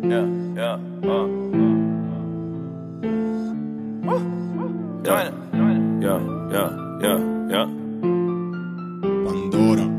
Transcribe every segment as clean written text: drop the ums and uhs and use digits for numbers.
Pandora.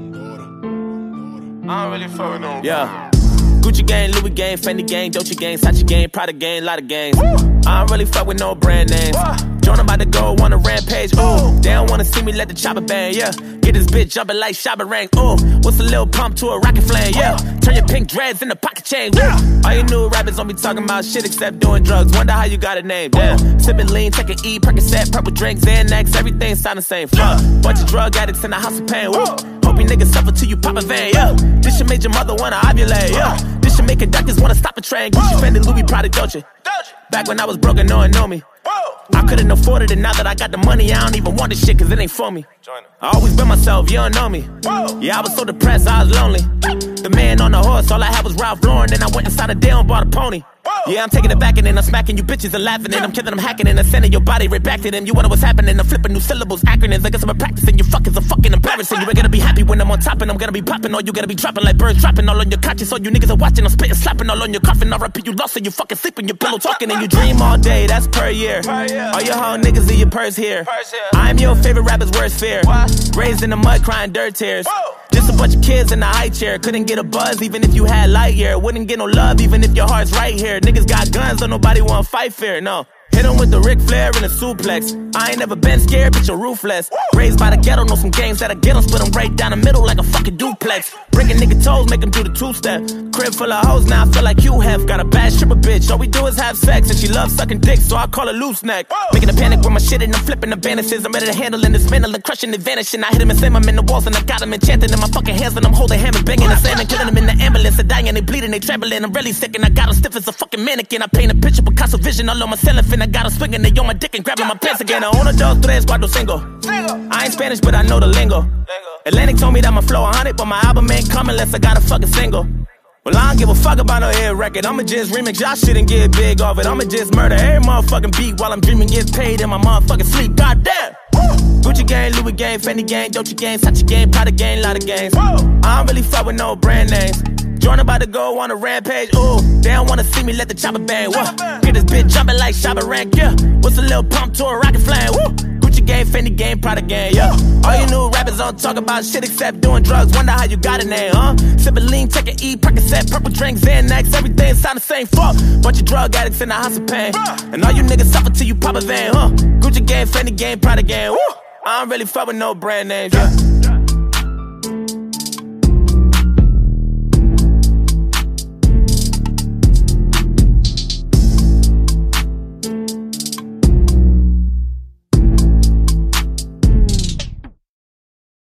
I don't really fuck with no. Yeah. Gucci gang, Louis gang, Fendi gang, Dolce gang, Sachi gang, Prada gang, lot of gangs. I don't really fuck with no brand names. Jordan about to go on a rampage. Ooh, they don't wanna see me let the chopper bang. Yeah, get this bitch jumping like Shabba Rank. Ooh, what's a little pump to a rocket flame? Yeah, turn your pink dreads into pocket chain. Yeah, all you new rappers don't be talking about shit except doing drugs. Wonder how you got a name. Damn, sipping lean, take an E, Percocet, purple drink, Xanax, everything sound the same. Fuck, bunch of drug addicts in the house of pain. Woo. Hope you niggas suffer till you pop a vein, yeah. This should make your mother wanna ovulate, yeah. This should make a doctors wanna stop a train. Gucci, Fendi, Louis, Prada, Dolce. Back when I was broke and no one know me. I couldn't afford it, and now that I got the money, I don't even want this shit, cause it ain't for me. I always been myself, you don't know me. Yeah, I was so depressed, I was lonely. The man on the horse, all I had was Ralph Lauren, and I went inside a deal and bought a pony. Yeah, I'm taking it back and then I'm smacking you bitches and laughing and I'm killing, I'm hacking and I'm sending your body right back to them. You wonder what's happening, I'm flipping new syllables, acronyms. I guess I'm practicing, you fuckers are fucking embarrassing. You ain't gonna be happy when I'm on top and I'm gonna be popping, or you gonna be dropping like birds dropping all on your conscience. All you niggas are watching, I'm spitting, slapping all on your coffin. I repeat, you lost and you fucking sleeping, your pillow talking and you dream all day, that's per year. All your whole niggas in your purse here. I'm your favorite rapper's worst fear. Raised in the mud crying dirt tears. Just a bunch of kids in a high chair. Couldn't get a buzz even if you had light year. Wouldn't get no love even if your heart's right here. Niggas got guns, don't nobody wanna fight fair, no. Hit him with the Ric Flair and a suplex. I ain't never been scared, bitch, you're ruthless. Raised by the ghetto, know some games that'll get 'em, split 'em right down the middle like a fucking duplex. Breaking nigga toes, make 'em do the two-step. Crib full of hoes, now I feel like you have. Got a bad stripper bitch, all we do is have sex. And she loves sucking dick, so I call her loose neck. Making a panic with my shit and I'm flipping the bandages. I'm ready to handle and dismantle and crushing and vanishing. I hit him and slam him in the walls and I got him enchanted in my fucking hands. And I'm holding him and banging and slamming, killing him in the ambulance. They're dying, they bleeding, they trembling. I'm really sick and I got him stiff as a fucking mannequin. I paint a picture, Picasso vision all on my cellophane. I got him swinging, they on my dick and grabbing my pants again. I own a dos, tres, cuatro, cinco. I ain't Spanish, but I know the lingo. Atlantic told me that my flow 100, but my album ain't coming unless I got a fucking single. Well, I don't give a fuck about no hit record. I'ma just remix y'all shit and get big off it. I'ma just murder every motherfucking beat while I'm dreaming, get paid in my motherfucking sleep. Goddamn. Gucci gang, Louis gang, Fendi gang, Dolce gang, Sachi gang, Prada gang, lot of gangs. I don't really fuck with no brand names. Jordan about to go on a rampage. Ooh, they don't wanna see me let the chopper bang. Whoa, get this bitch jumping like Shabba Rank. Yeah, what's a little pump to a rocket flame? Woo, Gucci gang, Fendi gang, Prada gang. Yeah, all you new rappers don't talk about shit except doing drugs. Wonder how you got a name, huh? Sipping lean, take an E, Percocet, purple drink, Xanax, everything sound the same. Fuck, bunch of drug addicts in the house of pain, and all you niggas suffer till you pop a vein, huh? Gucci gang, Fendi gang, Prada gang. Woo, I don't really fuck with no brand names. Yeah.